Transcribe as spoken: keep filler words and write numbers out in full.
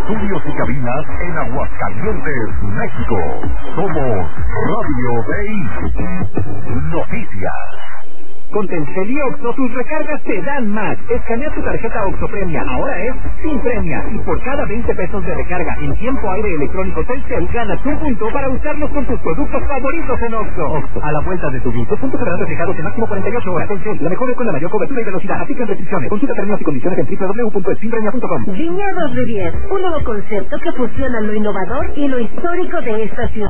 estudios y cabinas en Aguascalientes, México. Somos Radio Bay Noticias. Con Telcel y Oxxo, tus recargas te dan más. Escanea tu tarjeta Oxxo Premia, ahora es sin premia. Y por cada veinte pesos de recarga en tiempo aire electrónico Telcel, ganas un punto para usarlos con tus productos favoritos en Oxxo. Oxxo, a la vuelta de tu vida. Los puntos serán reflejados en máximo cuarenta y ocho horas. Telcel, la mejor con la mayor cobertura y velocidad. Aplican restricciones. Consulta términos y condiciones en doble u doble u doble u punto sinpremia punto com. Viñedos de diez, un nuevo concepto que fusiona lo innovador y lo histórico de esta ciudad.